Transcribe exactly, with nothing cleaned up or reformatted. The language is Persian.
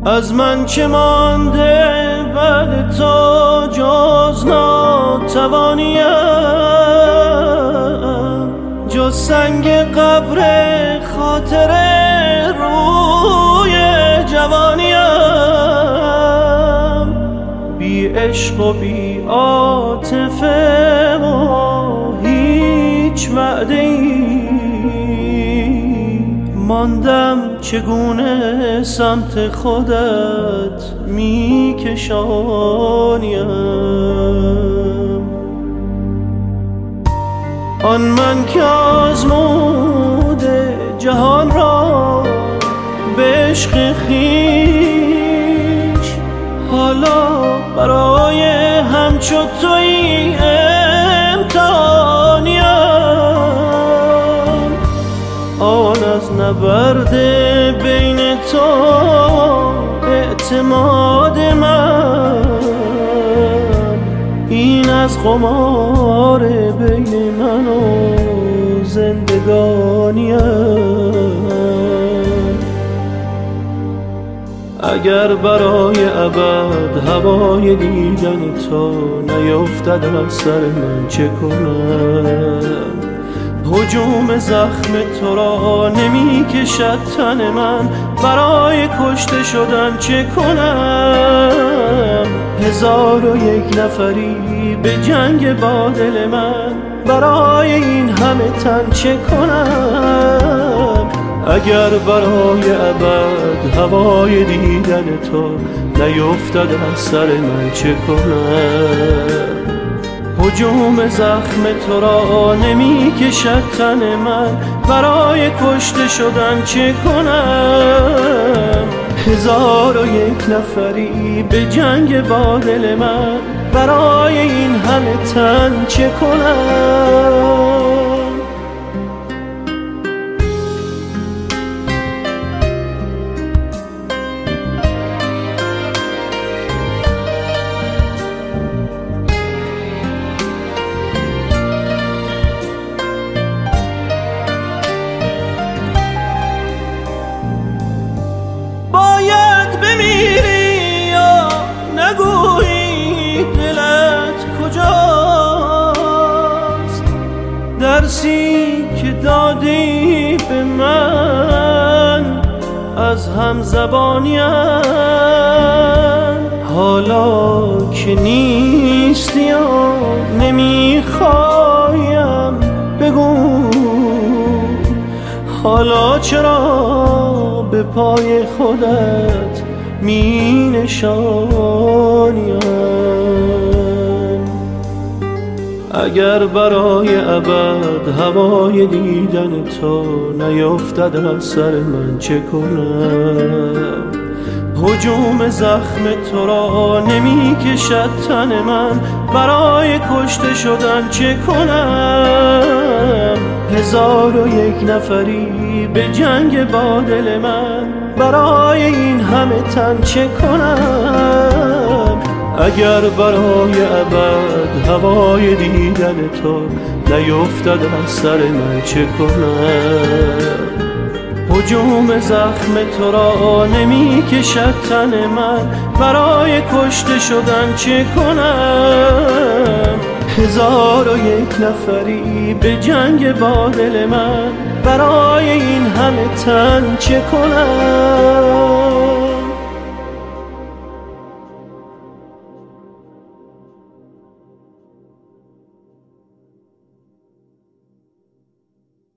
از من چه مانده بعد تو جز ناتوانیم، جز سنگ قبر خاطر روی جوانیم. بی عشق و بی عاطفه و هیچ وعده ای ماندم، چگونه سمت خودت می کشانیم. آن من که آزموده جهان را به عشق خویش، حالا برای همچو تویی امتحانیم. آن از نبرد بین تو اعتماد من، این از قمار بین من و زندگانیم. اگر برای ابد هوای دیدن تو نیفتد از سر من چه کنم؟ هجوم زخم تو را نمی کشد تن من، برای کشته شدن چه کنم؟ هزار و یک نفری به جنگ با دل من، برای این همه تن چه کنم؟ اگر برای ابد هوای دیدن تو نیفتد از سر من چه کنم؟ هجوم زخم تو را نمی کشد تن من، برای کشته شدن چه کنم؟ هزار و یک نفری به جنگ با دل من، برای این همه تن چه کنم؟ باید بمیری یا نگویی دلت کجاست؟ درسی که دادی به من از همزبانیم، حالا که نیستی یا نمیخوایم بگو، حالا چرا به پای خودت می نشانیم؟ اگر برای ابد هوای دیدن تو نیفتد از سر من چه کنم؟ هجوم زخم تو را نمی کشد تن من، برای کشته شدن چه کنم؟ هزار و یک نفری به جنگ با دل من، برای این همه تن چه کنم؟ اگر برای ابد هوای دیدن تو نیفتد از سر من چه کنم؟ هجوم زخم تو را نمی کشد تن من، برای کشته شدن چه کنم؟ هزار و یک نفری به جنگ با دل من، برای این همه تن چه کنم؟